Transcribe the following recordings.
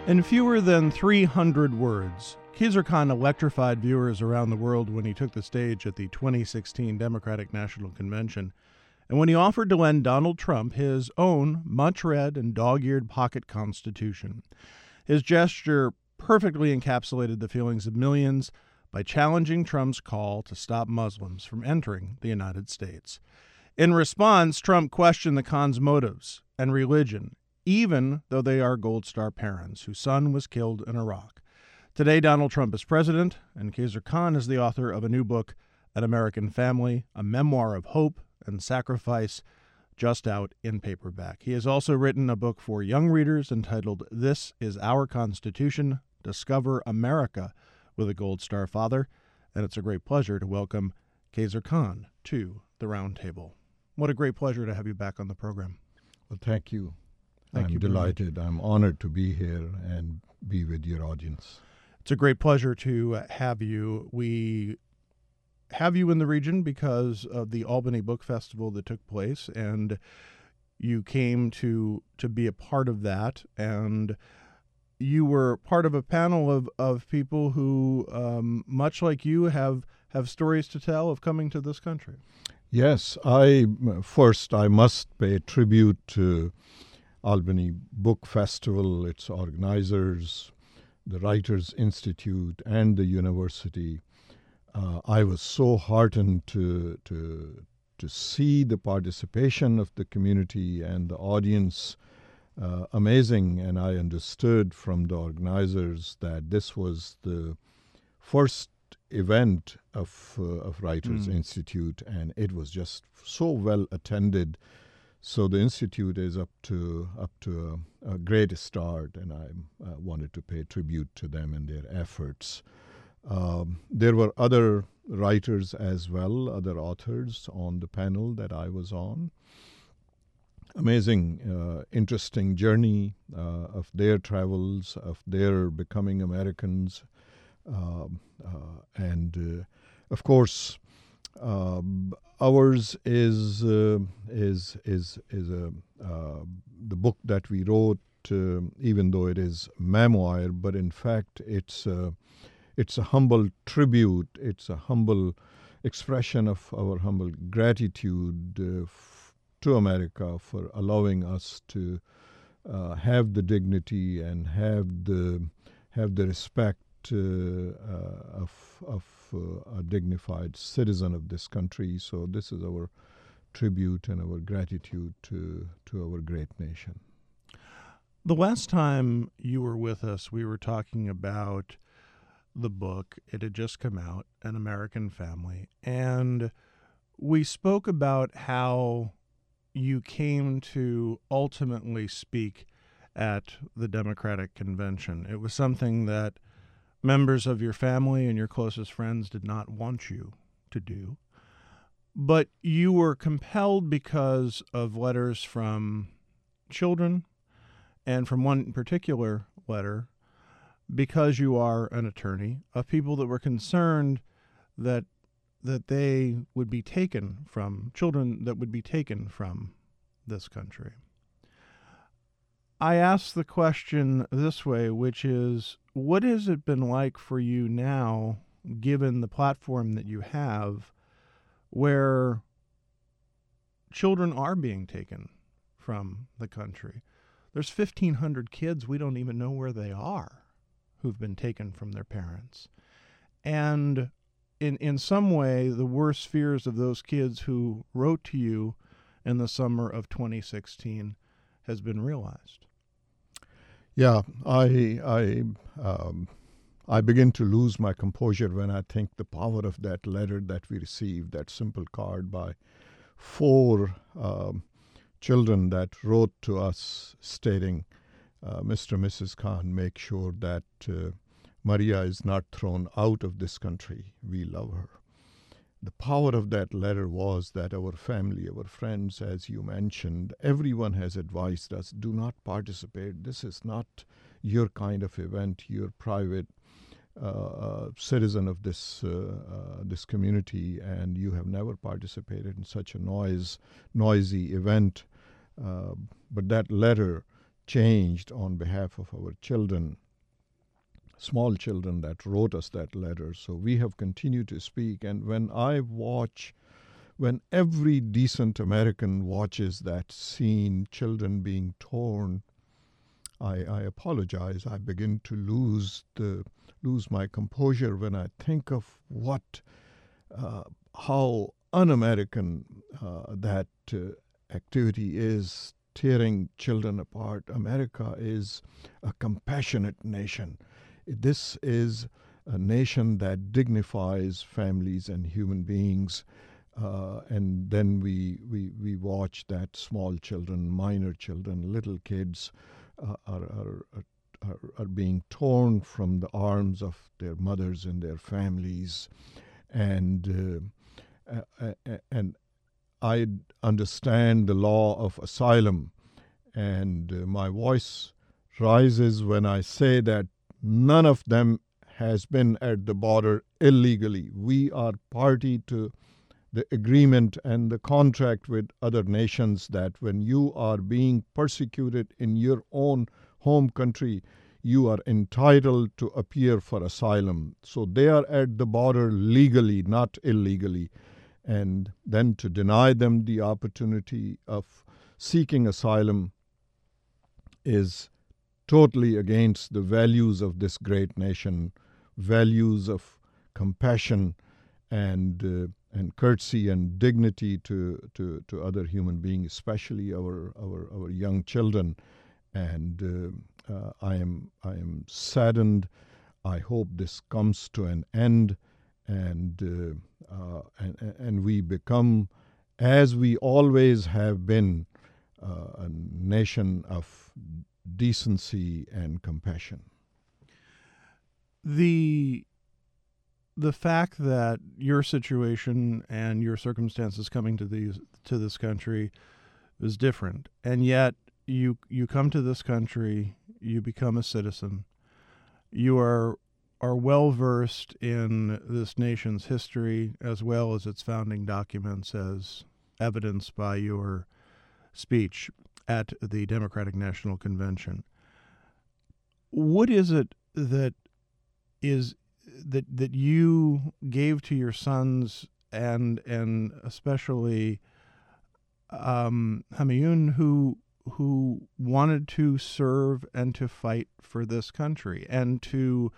In fewer than 300 words, Khizr Khan electrified viewers around the world when he took the stage at the 2016 Democratic National Convention, and when he offered to lend Donald Trump his own much-read and dog-eared pocket constitution. His gesture perfectly encapsulated the feelings of millions by challenging Trump's call to stop Muslims from entering the United States. In response, Trump questioned the Khan's motives and religion, even though they are Gold Star parents whose son was killed in Iraq. Today, Donald Trump is president, and Khizr Khan is the author of a new book, An American Family, a memoir of hope and sacrifice, just out in paperback. He has also written a book for young readers entitled This Is Our Constitution, Discover America with a Gold Star Father, and it's a great pleasure to welcome Khizr Khan to the Roundtable. What a great pleasure to have you back on the program. Well, thank you. Thank you I'm delighted. I'm honored to be here and be with your audience. It's a great pleasure to have you. We have you in the region because of the Albany Book Festival that took place, and you came to be a part of that, and you were part of a panel of people who, much like you, have stories to tell of coming to this country. Yes, I must pay tribute to Albany Book Festival, its organizers, the Writers Institute, and the university. I was so heartened to see the participation of the community and the audience. Amazing, and I understood from the organizers that this was the first event of Writers Institute, and it was just so well attended. So the institute is up to a great start, and I wanted to pay tribute to them and their efforts. There were other writers as well, other authors on the panel that I was on. Amazing, interesting journey of their travels, of their becoming Americans, and of course, ours is the book that we wrote, even though it is memoir, but in fact it's a humble tribute. It's a humble expression of our humble gratitude to America for allowing us to have the dignity and have the respect of a dignified citizen of this country. So this is our tribute and our gratitude to our great nation. The last time you were with us, we were talking about the book. It had just come out, An American Family, and we spoke about how you came to ultimately speak at the Democratic Convention. It was something that members of your family and your closest friends did not want you to do, but you were compelled because of letters from children, and from one particular letter, because you are an attorney, of people that were concerned that they would be taken from children that would be taken from this country. I ask the question this way, which is, what has it been like for you now, given the platform that you have, where children are being taken from the country? There's 1,500 kids we don't even know where they are who've been taken from their parents. And in some way, the worst fears of those kids who wrote to you in the summer of 2016 has been realized. Yeah, I begin to lose my composure when I think the power of that letter that we received, that simple card by 4 children that wrote to us stating, Mr. and Mrs. Khan, make sure that Maria is not thrown out of this country. We love her. The power of that letter was that our family, our friends, as you mentioned, everyone has advised us, do not participate. This is not your kind of event. You're private citizen of this community, and you have never participated in such a noisy event. But that letter changed on behalf of our children, small children that wrote us that letter. So we have continued to speak. And when every decent American watches that scene, children being torn, I apologize. I begin to lose my composure when I think of how un-American that activity is, tearing children apart. America is a compassionate nation. This is a nation that dignifies families and human beings. And then we watch that small children, minor children, little kids are being torn from the arms of their mothers and their families. And I understand the law of asylum, and my voice rises when I say that none of them has been at the border illegally. We are party to the agreement and the contract with other nations that when you are being persecuted in your own home country, you are entitled to appear for asylum. So they are at the border legally, not illegally. And then to deny them the opportunity of seeking asylum is totally against the values of this great nation, values of compassion and courtesy and dignity to other human beings, especially our young children. And I am saddened. I hope this comes to an end, and we become, as we always have been, a nation of decency and compassion. The fact that your situation and your circumstances coming to this country is different, and yet you come to this country, you become a citizen, you are well versed in this nation's history as well as its founding documents, as evidenced by your speech at the Democratic National Convention. What is it that you gave to your sons and especially Humayun, who wanted to serve and to fight for this country and to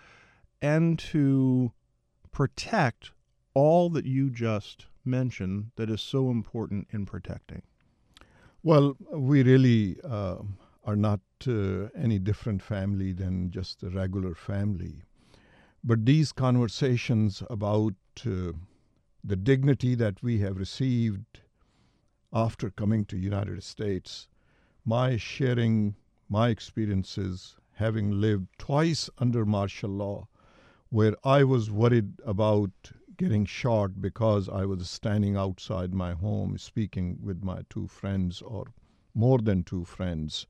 protect all that you just mentioned that is so important in protecting? Well, we really are not any different family than just a regular family. But these conversations about the dignity that we have received after coming to United States, my sharing my experiences, having lived twice under martial law, where I was worried about getting shot because I was standing outside my home speaking with my two friends or more than two friends.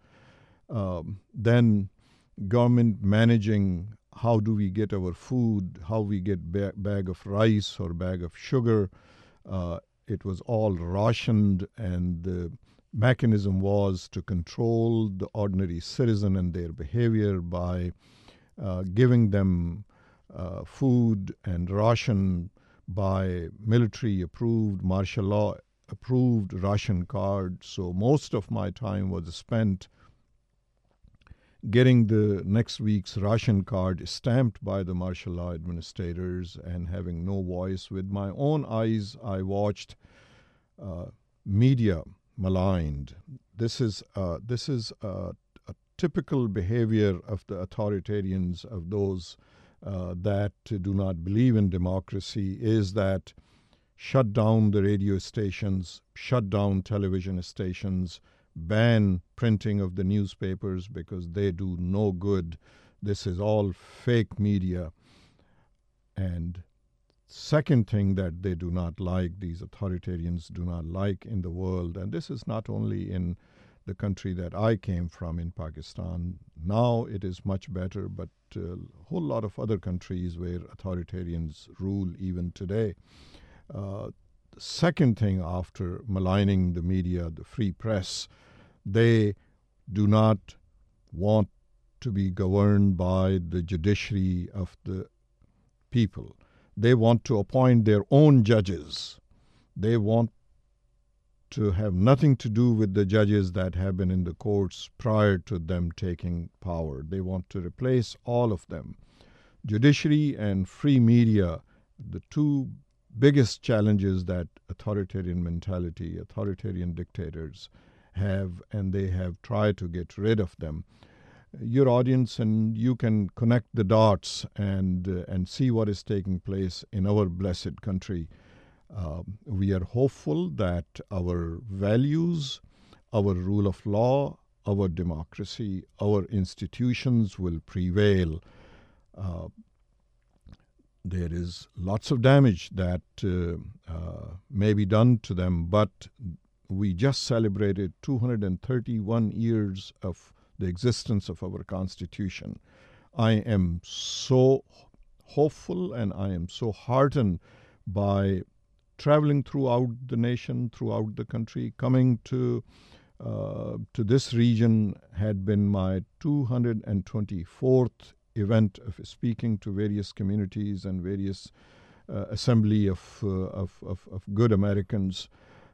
Then government managing how do we get our food, how we get bag of rice or bag of sugar. It was all rationed, and the mechanism was to control the ordinary citizen and their behavior by giving them food and ration by military-approved, martial law-approved ration cards. So most of my time was spent getting the next week's ration card stamped by the martial law administrators and having no voice. With my own eyes, I watched media maligned. This is a typical behavior of the authoritarians, of those that do not believe in democracy, is that shut down the radio stations, shut down television stations, ban printing of the newspapers because they do no good. This is all fake media. And second thing that they do not like, these authoritarians do not like in the world, and this is not only in the country that I came from in Pakistan. Now it is much better, but a whole lot of other countries where authoritarians rule even today. The second thing, after maligning the media, the free press, they do not want to be governed by the judiciary of the people. They want to appoint their own judges. They want to have nothing to do with the judges that have been in the courts prior to them taking power. They want to replace all of them. Judiciary and free media, the two biggest challenges that authoritarian mentality, authoritarian dictators have, and they have tried to get rid of them. Your audience and you can connect the dots and see what is taking place in our blessed country. We are hopeful that our values, our rule of law, our democracy, our institutions will prevail. There is lots of damage that may be done to them, but we just celebrated 231 years of the existence of our Constitution. I am so hopeful and I am so heartened by traveling throughout the nation, throughout the country. Coming to this region had been my 224th event of speaking to various communities and various assembly of good Americans.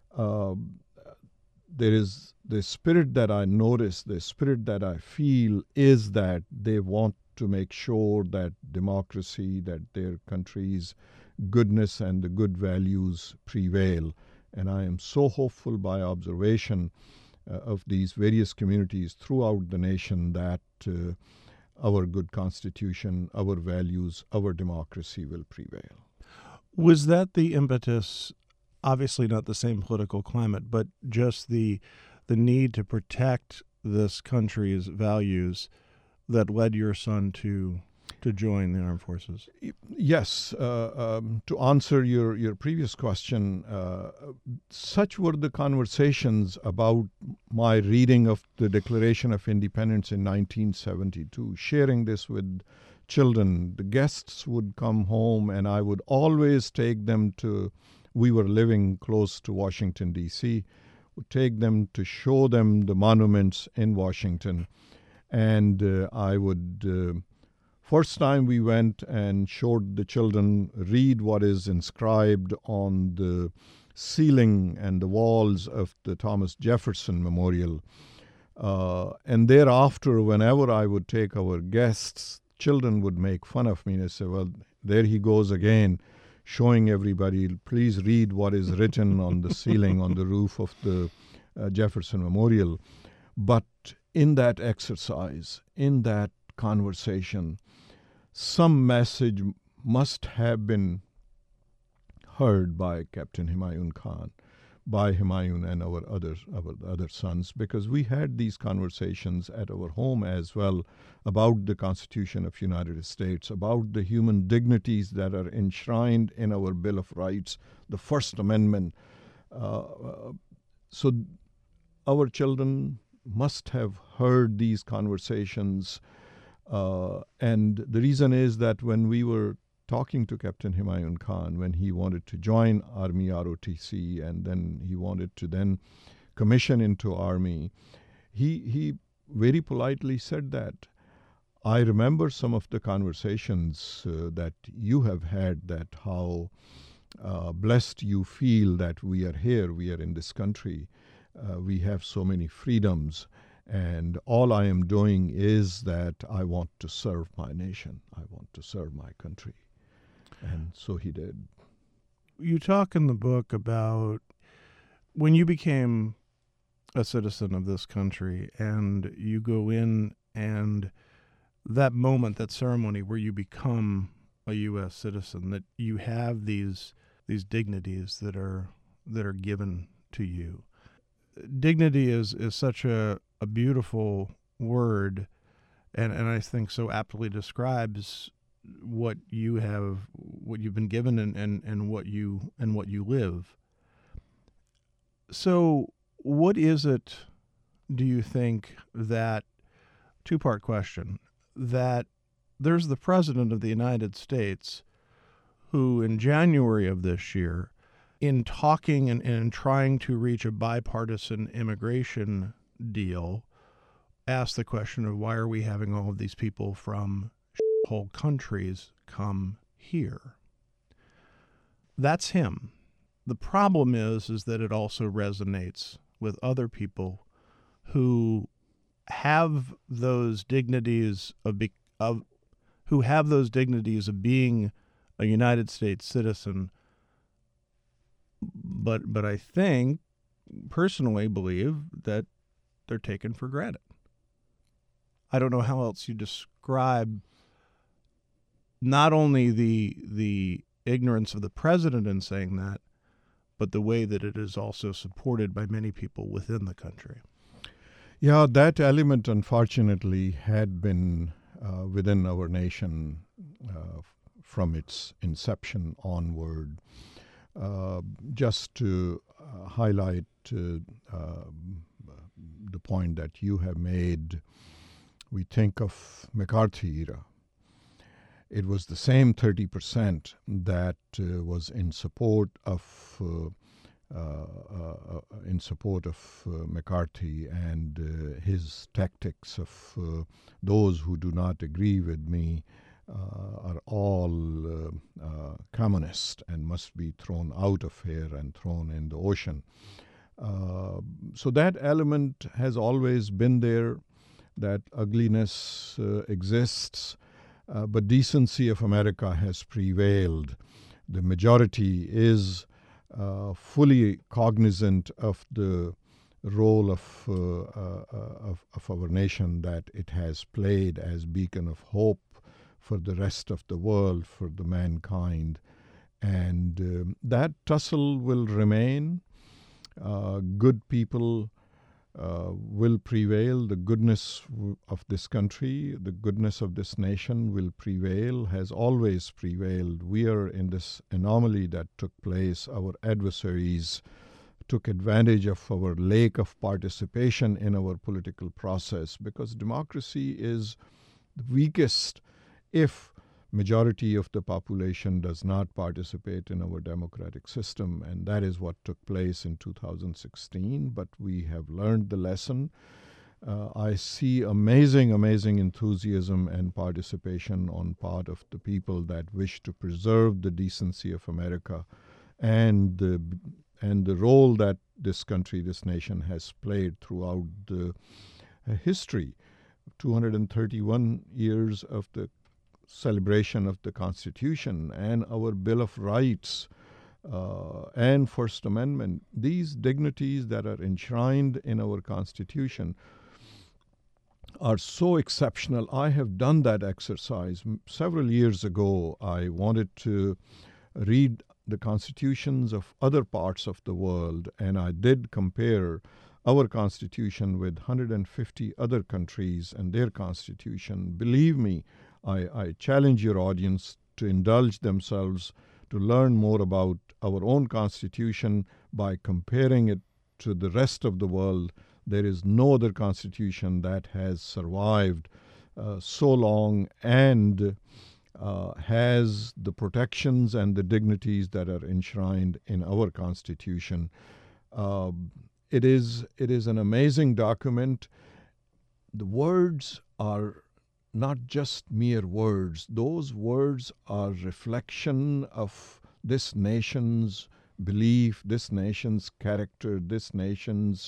There is the spirit that I notice, the spirit that I feel is that they want to make sure that democracy, that their country's goodness and the good values prevail. And I am so hopeful by observation of these various communities throughout the nation that our good Constitution, our values, our democracy will prevail. Was that the impetus? Obviously not the same political climate, but just the need to protect this country's values that led your son to join the armed forces? Yes. To answer your previous question, such were the conversations about my reading of the Declaration of Independence in 1972, sharing this with children. The guests would come home and I would always take them to, we were living close to Washington, D.C., would take them to show them the monuments in Washington. And I would, first time we went and showed the children, read what is inscribed on the ceiling and the walls of the Thomas Jefferson Memorial. And thereafter, whenever I would take our guests, children would make fun of me and say, well, there he goes again, showing everybody, please read what is written on the ceiling, on the roof of the Jefferson Memorial. But in that exercise, in that conversation, some message must have been heard by Captain Humayun Khan, by Humayun and our other sons, because we had these conversations at our home as well about the Constitution of United States, about the human dignities that are enshrined in our Bill of Rights, the First Amendment. So our children must have heard these conversations. And the reason is that when we were talking to Captain Humayun Khan, when he wanted to join Army ROTC and then he wanted to then commission into Army, he very politely said that, I remember some of the conversations that you have had, that how blessed you feel that we are here, we are in this country, we have so many freedoms, and all I am doing is that I want to serve my nation, I want to serve my country. And so he did. You talk in the book about when you became a citizen of this country and you go in and that moment, that ceremony where you become a U.S. citizen, that you have these dignities that are given to you. Dignity is such a beautiful word, and I think so aptly describes what you've been given and what you live. So what is it, do you think, that, two-part question, that there's the President of the United States who in January of this year, in talking and trying to reach a bipartisan immigration deal, ask the question of why are we having all of these people from whole countries come here? That's him. The problem is that it also resonates with other people who have those dignities of being a United States citizen, but I think personally believe that they're taken for granted. I don't know how else you describe not only the ignorance of the president in saying that, but the way that it is also supported by many people within the country. Yeah, that element, unfortunately, had been within our nation from its inception onward. Just to highlight the point that you have made, we think of McCarthy era. It was the same 30% that was in support of McCarthy and his tactics of those who do not agree with me are all communist and must be thrown out of here and thrown in the ocean. So that element has always been there. That ugliness exists. But decency of America has prevailed. The majority is fully cognizant of the role of our nation that it has played as beacon of hope for the rest of the world, for the mankind. And that tussle will remain. Good people will prevail. The goodness of this country, the goodness of this nation will prevail, has always prevailed. We are in this anomaly that took place. Our adversaries took advantage of our lack of participation in our political process, because democracy is the weakest if majority of the population does not participate in our democratic system, and that is what took place in 2016. But we have learned the lesson. I see amazing enthusiasm and participation on part of the people that wish to preserve the decency of America and the role that this country, this nation has played throughout the history. 231 years of the celebration of the Constitution and our Bill of Rights and First Amendment, these dignities that are enshrined in our Constitution are so exceptional. I have done that exercise. Several years ago, I wanted to read the constitutions of other parts of the world, and I did compare our Constitution with 150 other countries and their Constitution. Believe me, I challenge your audience to indulge themselves to learn more about our own Constitution by comparing it to the rest of the world. There is no other Constitution that has survived so long and has the protections and the dignities that are enshrined in our Constitution. It is an amazing document. The words are not just mere words. Those words are reflection of this nation's belief, this nation's character, this nation's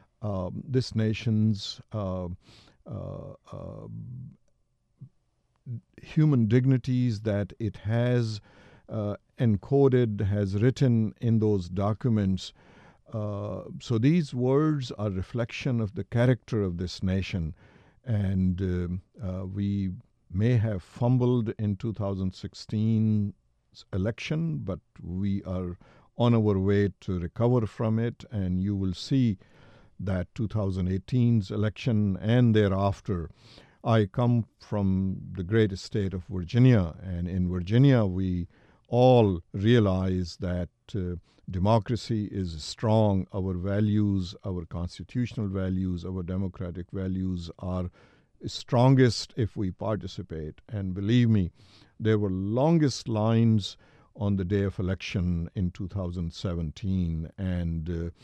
human dignities that it has encoded, has written in those documents. So these words are reflection of the character of this nation. And we may have fumbled in 2016's election, but we are on our way to recover from it. And you will see that 2018's election and thereafter. I come from the great state of Virginia, and in Virginia we all realize that democracy is strong. Our values, our constitutional values, our democratic values are strongest if we participate. And believe me, there were longest lines on the day of election in 2017, and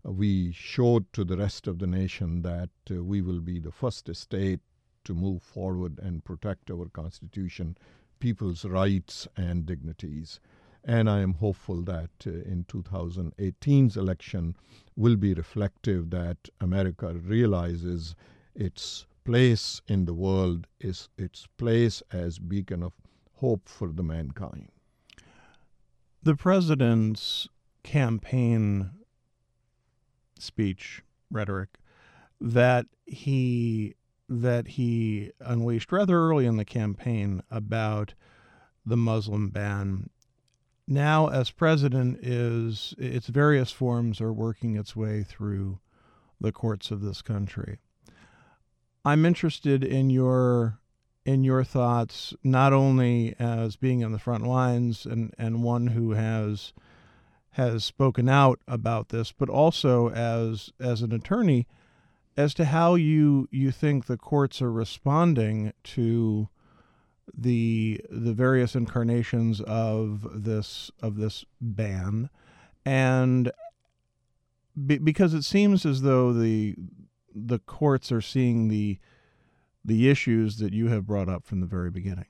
we showed to the rest of the nation that we will be the first state to move forward and protect our Constitution, people's rights and dignities. And I am hopeful that in 2018's election will be reflective that America realizes its place in the world, is its place as beacon of hope for the mankind. The president's campaign speech rhetoric that he unleashed rather early in the campaign about the Muslim ban, now as president, its various forms are working its way through the courts of this country. I'm interested in your thoughts, not only as being on the front lines and one who has spoken out about this, but also as an attorney, as to how you think the courts are responding to the various incarnations of this ban, and because it seems as though the courts are seeing the issues that you have brought up from the very beginning.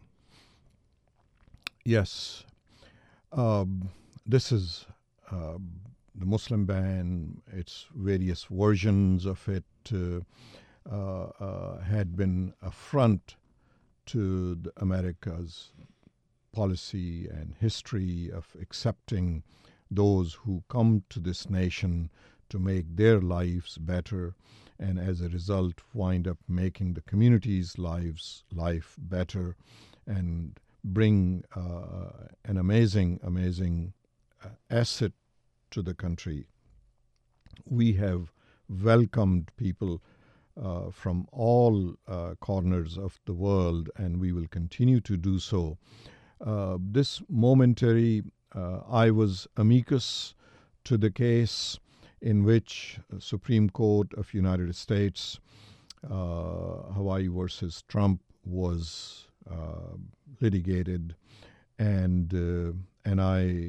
Yes, this is the Muslim ban. Its various versions of it had been a affront to America's policy and history of accepting those who come to this nation to make their lives better, and as a result wind up making the community's life better and bring an amazing asset to the country. We have welcomed people from all corners of the world, and we will continue to do so. This momentary, I was amicus to the case in which Supreme Court of United States, Hawaii versus Trump, was litigated, and I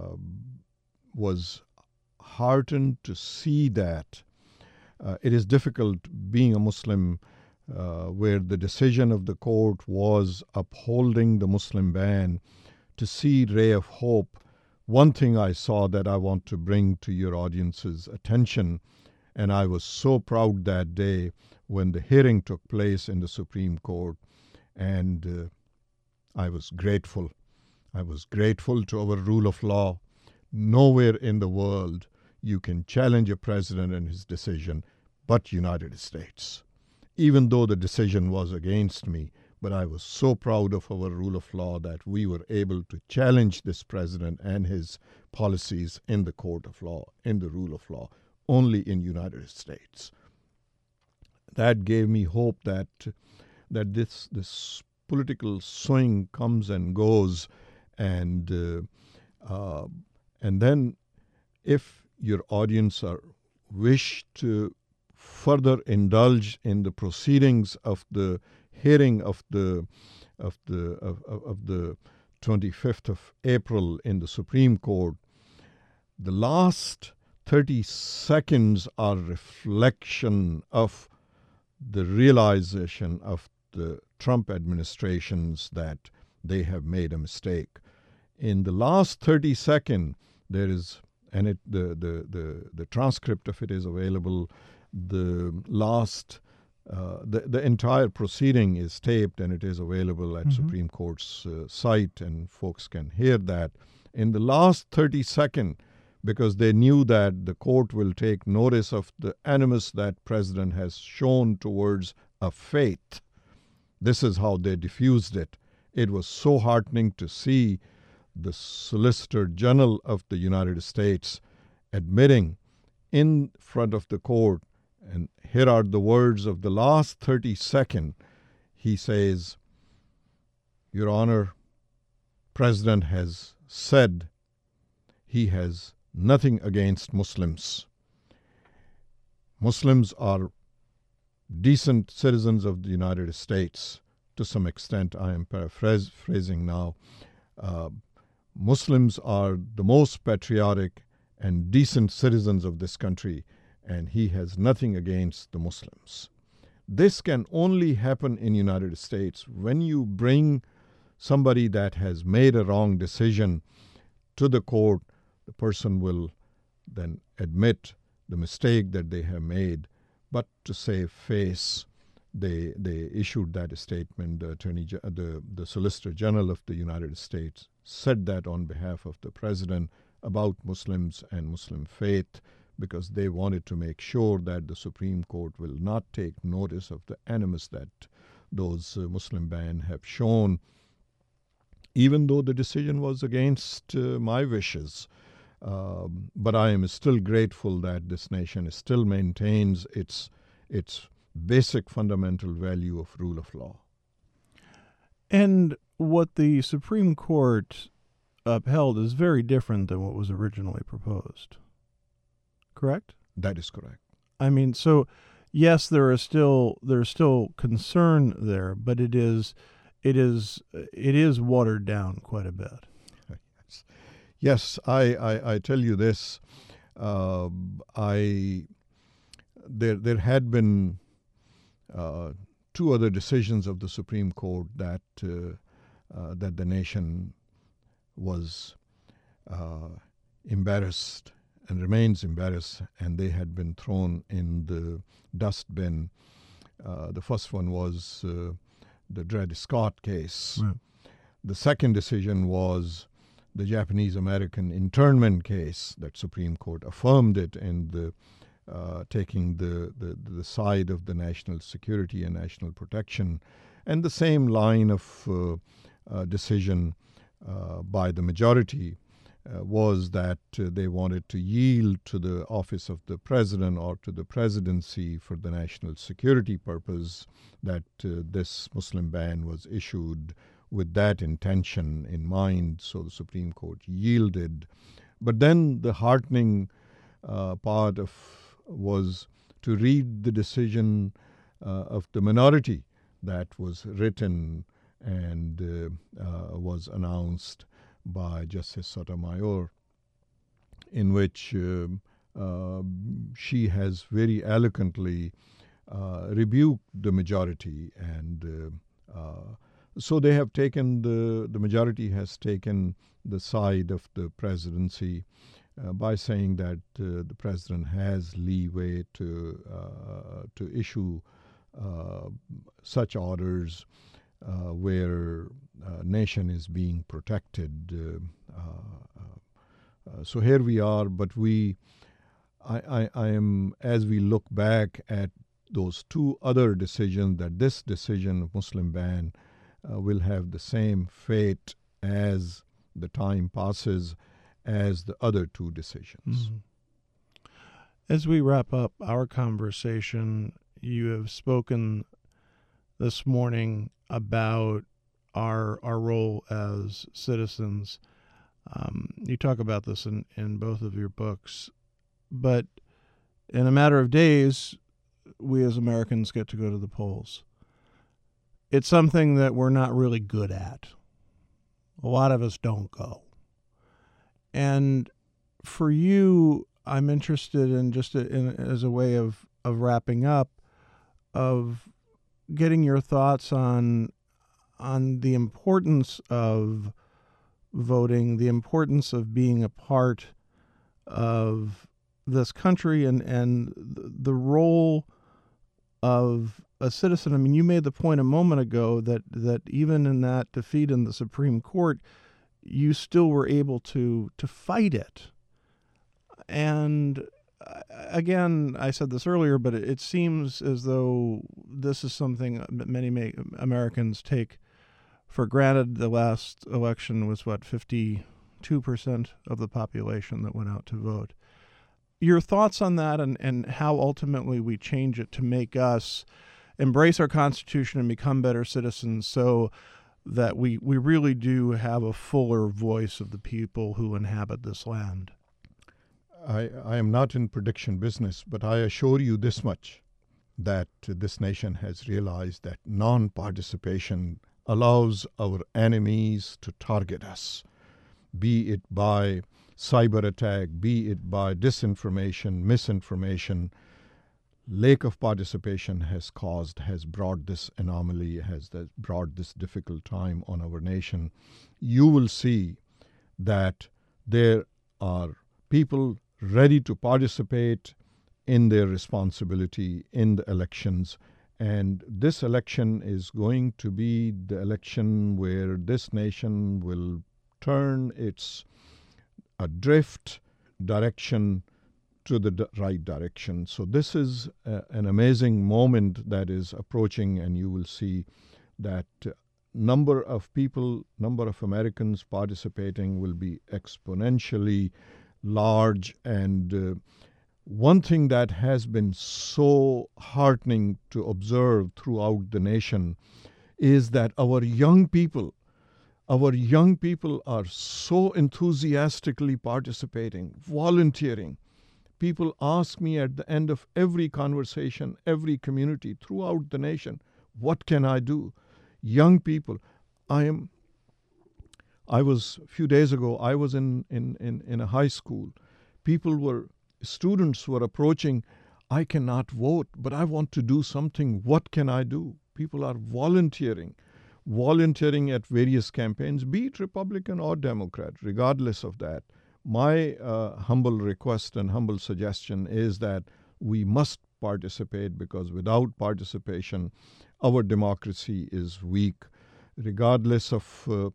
was heartened to see that. It is difficult being a Muslim where the decision of the court was upholding the Muslim ban, to see ray of hope. One thing I saw that I want to bring to your audience's attention, and I was so proud that day when the hearing took place in the Supreme Court, and I was grateful. I was grateful to our rule of law. Nowhere in the world you can challenge a president and his decision but United States. Even though the decision was against me, but I was so proud of our rule of law that we were able to challenge this president and his policies in the court of law, in the rule of law, only in United States. That gave me hope that this political swing comes and goes, and then if your audience wish to further indulge in the proceedings of the hearing of the 25th of April in the Supreme Court, the last 30 seconds are reflection of the realization of the Trump administrations that they have made a mistake. In the last 30 seconds, there is, and the transcript of it is available. The entire proceeding is taped, and it is available at Supreme Court's site, and folks can hear that. In the last 30 seconds, because they knew that the court will take notice of the animus that president has shown towards a faith. This is how they diffused it. It was so heartening to see the Solicitor General of the United States admitting in front of the court, and here are the words of the last 30 seconds. He says, Your Honor, President has said he has nothing against Muslims. Muslims are decent citizens of the United States. To some extent, I am paraphrasing now. Muslims are the most patriotic and decent citizens of this country, and he has nothing against the Muslims. This can only happen in United States when you bring somebody that has made a wrong decision to the court. The person will then admit the mistake that they have made, but to save face, they issued that statement. The Solicitor General of the United States said that on behalf of the President about Muslims and Muslim faith, because they wanted to make sure that the Supreme Court will not take notice of the animus that those Muslim ban have shown, even though the decision was against my wishes. But I am still grateful that this nation still maintains its basic fundamental value of rule of law. And what the Supreme Court upheld is very different than what was originally proposed. Correct? That is correct. I mean, so yes, there's still concern there, but it is watered down quite a bit. Yes, I tell you this. There had been two other decisions of the Supreme Court that the nation was embarrassed and remains embarrassed, and they had been thrown in the dustbin. The first one was the Dred Scott case. Right. The second decision was the Japanese-American internment case that Supreme Court affirmed it in the taking the side of the national security and national protection. And the same line of decision by the majority was that they wanted to yield to the office of the president or to the presidency for the national security purpose, that this Muslim ban was issued with that intention in mind. So the Supreme Court yielded. But then the heartening part was to read the decision of the minority that was written and was announced by Justice Sotomayor, in which she has very eloquently rebuked the majority, and so they have taken the majority has taken the side of the presidency by saying that the president has leeway to issue such orders where nation is being protected. So here we are, but I am, as we look back at those two other decisions, that this decision of Muslim ban will have the same fate as the time passes as the other two decisions. Mm-hmm. As we wrap up our conversation, you have spoken this morning about our role as citizens. You talk about this in both of your books, but in a matter of days, we as Americans get to go to the polls. It's something that we're not really good at. A lot of us don't go. And for you, I'm interested in just as a way of wrapping up, of getting your thoughts on the importance of voting, the importance of being a part of this country, and the role of a citizen. I mean, you made the point a moment ago that even in that defeat in the Supreme Court, you still were able to fight it. And again, I said this earlier, but it seems as though this is something that many Americans take for granted. The last election was, 52% of the population that went out to vote. Your thoughts on that, and how ultimately we change it to make us embrace our Constitution and become better citizens, so that we really do have a fuller voice of the people who inhabit this land. I am not in prediction business, but I assure you this much, that this nation has realized that non-participation allows our enemies to target us, be it by cyber attack, be it by disinformation, misinformation, lack of participation has brought this anomaly, brought this difficult time on our nation. You will see that there are people ready to participate in their responsibility in the elections. And this election is going to be the election where this nation will turn its adrift direction to the right direction. So this is an amazing moment that is approaching, and you will see that number of people, number of Americans participating will be exponentially large. And one thing that has been so heartening to observe throughout the nation is that our young people are so enthusiastically participating, volunteering. People ask me at the end of every conversation, every community throughout the nation, what can I do? Young people. I was, a few days ago, I was in a high school. Students were approaching, I cannot vote, but I want to do something. What can I do? People are volunteering at various campaigns, be it Republican or Democrat, regardless of that. My humble request and humble suggestion is that we must participate, because without participation, our democracy is weak. Regardless of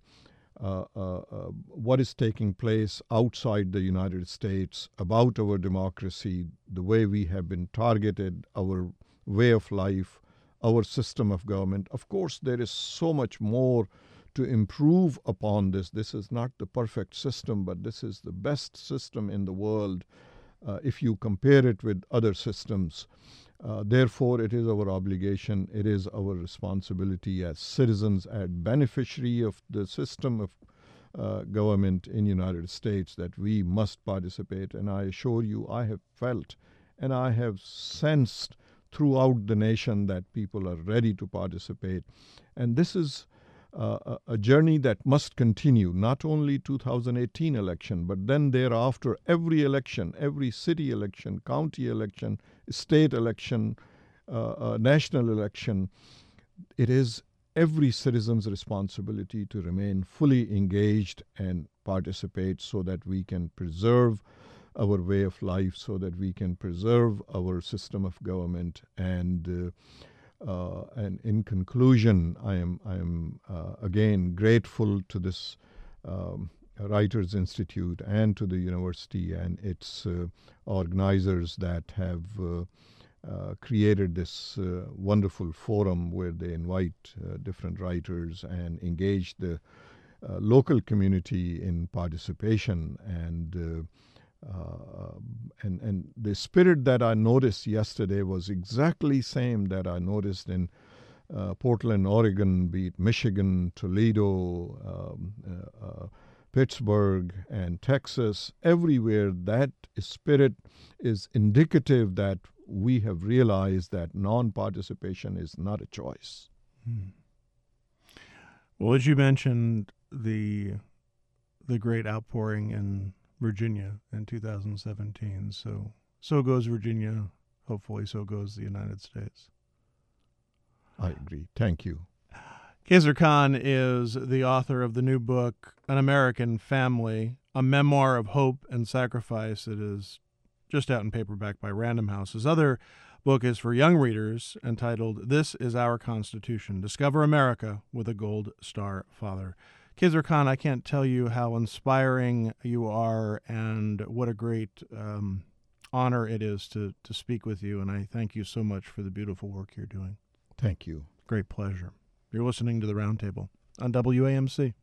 what is taking place outside the United States about our democracy, the way we have been targeted, our way of life, our system of government. Of course, there is so much more to improve upon this. This is not the perfect system, but this is the best system in the world if you compare it with other systems. Therefore, it is our obligation, it is our responsibility as citizens, as beneficiary of the system of government in the United States, that we must participate. And I assure you, I have felt and I have sensed throughout the nation that people are ready to participate. And this is a journey that must continue, not only 2018 election, but then thereafter, every election, every city election, county election, state election, national election. It is every citizen's responsibility to remain fully engaged and participate, so that we can preserve our way of life, so that we can preserve our system of government. And in conclusion, I am again grateful to this Writers Institute and to the university and its organizers that have created this wonderful forum where they invite different writers and engage the local community in participation. And the spirit that I noticed yesterday was exactly same that I noticed in Portland, Oregon, be it Michigan, Toledo, Pittsburgh, and Texas. Everywhere, that spirit is indicative that we have realized that non-participation is not a choice. Well, as you mentioned, the great outpouring in Virginia in 2017. So goes Virginia. Hopefully, so goes the United States. I agree. Thank you. Khizr Khan is the author of the new book, An American Family, a memoir of hope and sacrifice. It is just out in paperback by Random House. His other book is for young readers, entitled This Is Our Constitution, Discover America with a Gold Star Father. Khizr Khan, I can't tell you how inspiring you are and what a great honor it is to speak with you, and I thank you so much for the beautiful work you're doing. Thank you. Great pleasure. You're listening to The Roundtable on WAMC.